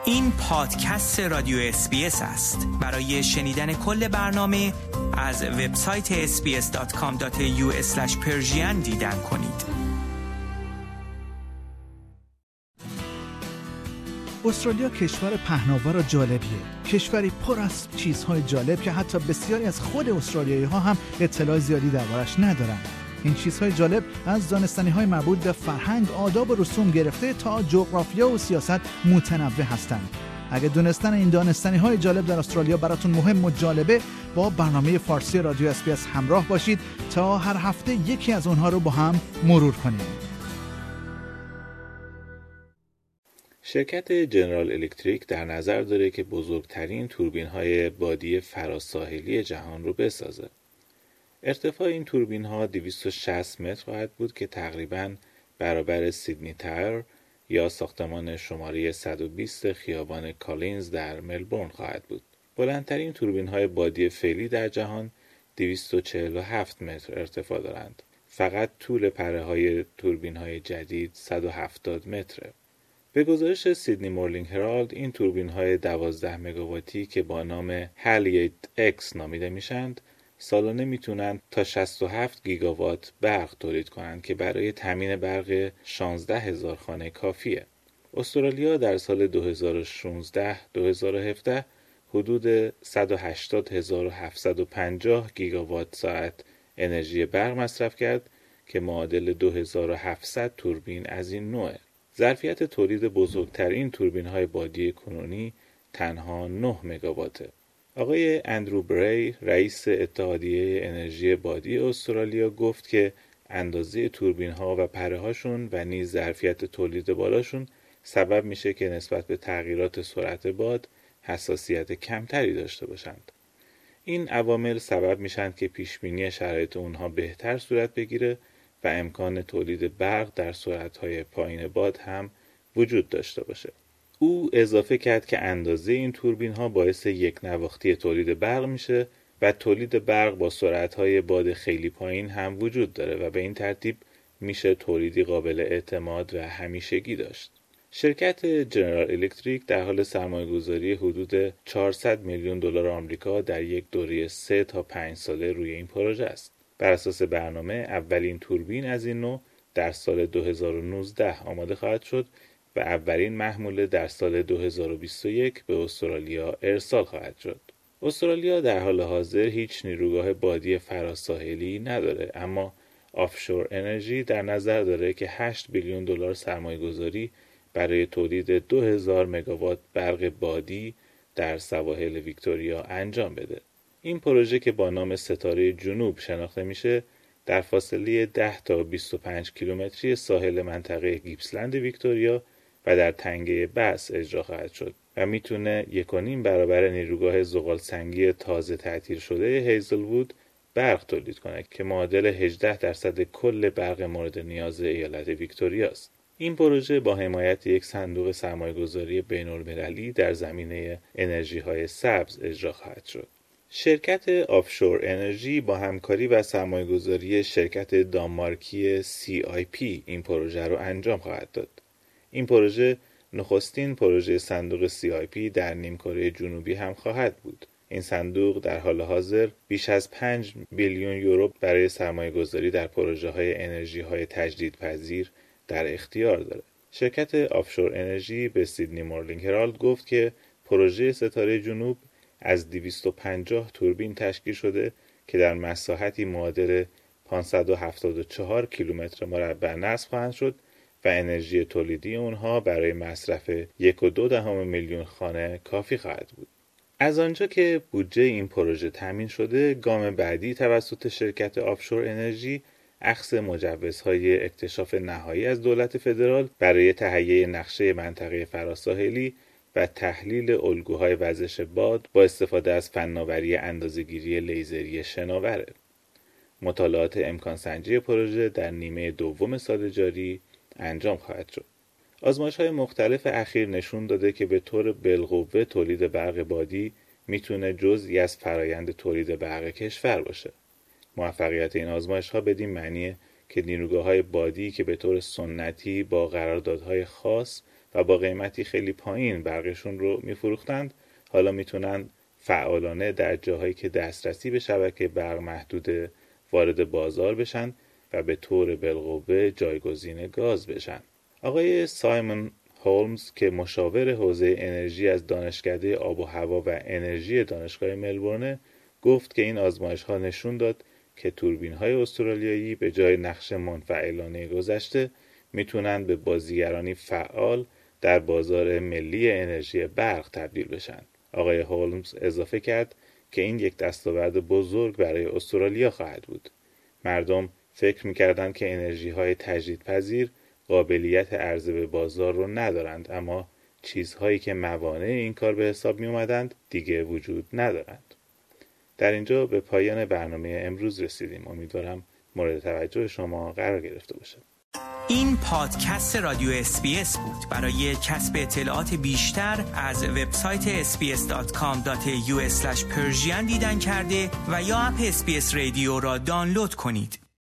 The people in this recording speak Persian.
این پادکست رادیو اسپیس است. برای شنیدن کل برنامه از وبسایت sbs.com.au/persian دیدن کنید. استرالیا کشور پهناور و جالبیه. کشوری پر از چیزهای جالب که حتی بسیاری از خود استرالیایی‌ها هم اطلاع زیادی دربارش ندارن. این چیزهای جالب از دانستنی‌های مربوط به فرهنگ، آداب و رسوم گرفته تا جغرافیا و سیاست متنوع هستند. اگه دونستن این دانستنی‌های جالب در استرالیا براتون مهم و جالبه، با برنامه فارسی رادیو اسپیس همراه باشید تا هر هفته یکی از اونها رو با هم مرور کنیم. شرکت جنرال الکتریک در نظر داره که بزرگترین توربین‌های بادی فراساحلی جهان رو بسازه. ارتفاع این توربین‌ها 260 متر خواهد بود که تقریباً برابر سیدنی تاور یا ساختمان شماره 120 خیابان کالینز در ملبورن خواهد بود. بلندترین توربین‌های بادی فعلی در جهان 247 متر ارتفاع دارند. فقط طول پره‌های توربین‌های جدید 170 متره. به گزارش سیدنی مورنینگ هرالد، این توربین‌های 12 مگاواتی که با نام هالیت اکس نامیده میشند، سالانه میتونند تا 67 گیگاوات برق تولید کنند که برای تامین برق 16,000 خانه کافیه. استرالیا در سال 2016-2017 حدود 180,750 گیگاوات ساعت انرژی برق مصرف کرد که معادل 2700 توربین از این نوعه. ظرفیت تولید بزرگترین توربین‌های بادی کنونی تنها 9 مگاواته. آقای اندرو بری، رئیس اتحادیه انرژی بادی استرالیا، گفت که اندازه توربین‌ها و پره‌هاشون و نیز ظرفیت تولید بالاشون سبب میشه که نسبت به تغییرات سرعت باد حساسیت کمتری داشته باشند. این عوامل سبب میشن که پیشبینی شرایط اونها بهتر صورت بگیره و امکان تولید برق در سرعت‌های پایین باد هم وجود داشته باشه. او اضافه کرد که اندازه این توربین‌ها باعث یک نواختی تولید برق میشه و تولید برق با سرعت‌های باد خیلی پایین هم وجود داره و به این ترتیب میشه تولیدی قابل اعتماد و همیشگی داشت. شرکت جنرال الکتریک در حال سرمایه‌گذاری حدود 400 میلیون دلار آمریکا در یک دوره 3 تا 5 ساله روی این پروژه است. بر اساس برنامه اولین توربین از این نوع در سال 2019 آماده خواهد شد و اولین محموله در سال 2021 به استرالیا ارسال خواهد شد. استرالیا در حال حاضر هیچ نیروگاه بادی فراساحلی نداره، اما آفشور انرژی در نظر داره که 8 بیلیون دلار سرمایه‌گذاری برای تولید 2000 مگاوات برق بادی در سواحل ویکتوریا انجام بده. این پروژه که با نام ستاره جنوب شناخته میشه، در فاصله 10 تا 25 کیلومتری ساحل منطقه گیپسلند ویکتوریا و در تنگه بس اجرا خواهد شد و میتونه 1.5 برابر نیروگاه زغالسنگی تازه تعطیل شده هیزلوود برق تولید کنه که معادل 18% کل برق مورد نیاز ایالت ویکتوریا است. این پروژه با حمایت یک صندوق سرمایه‌گذاری بین‌المللی در زمینه انرژی‌های سبز اجرا خواهد شد. شرکت آفشور انرژی با همکاری و سرمایه‌گذاری شرکت دانمارکی CIP این پروژه رو انجام خواهد داد. این پروژه نخستین پروژه صندوق CIP در نیمکره جنوبی هم خواهد بود. این صندوق در حال حاضر بیش از 5 بیلیون یورو برای سرمایه‌گذاری در پروژه‌های انرژی‌های تجدیدپذیر در اختیار داره. شرکت آفشور انرژی به سیدنی مورنینگ هرالد گفت که پروژه ستاره جنوب از 250 توربین تشکیل شده که در مساحتی معادل 574 کیلومتر مربع نصب خواهند شد و انرژی تولیدی اونها برای مصرف 1.2 میلیون خانه کافی خواهد بود. از آنجا که بودجه این پروژه تامین شده، گام بعدی توسط شرکت آفشور انرژی اخذ مجوزهای اکتشاف نهایی از دولت فدرال برای تهیه نقشه منطقه فراساحلی و تحلیل الگوهای وزش باد با استفاده از فناوری اندازه‌گیری لیزری شناوره. مطالعات امکان سنجی پروژه در نیمه دوم سال جاری انجام خواهد شد. آزمایش‌های مختلف اخیر نشون داده که به طور بالقوه تولید برق بادی میتونه جزئی از فرایند تولید برق کشور باشه. موفقیت این آزمایش‌ها بدین معنیه که نیروگاه‌های بادی که به طور سنتی با قراردادهای خاص و با قیمتی خیلی پایین برقشون رو میفروختند، حالا میتونن فعالانه در جاهایی که دسترسی به شبکه برق محدوده وارد بازار بشن و به طور بالقوه جایگزین گاز بشن. آقای سایمون هولمز که مشاور حوزه انرژی از دانشکده آب و هوا و انرژی دانشگاه ملبورن گفت که این آزمایش‌ها نشون داد که توربین‌های استرالیایی به جای نقش منفعلانه گذشته میتونن به بازیگرانی فعال در بازار ملی انرژی برق تبدیل بشن. آقای هولمز اضافه کرد که این یک دستاورد بزرگ برای استرالیا خواهد بود. مردم فکر می‌کردند که انرژی‌های تجدیدپذیر قابلیت عرضه به بازار رو ندارند، اما چیزهایی که موانع این کار به حساب می اومدند دیگه وجود ندارند. در اینجا به پایان برنامه امروز رسیدیم. امیدوارم مورد توجه شما قرار گرفته باشه. این پادکست رادیو SBS بود. برای کسب اطلاعات بیشتر از وبسایت sbs.com.au/persian دیدن کرده و یا اپ SBS رادیو را دانلود کنید.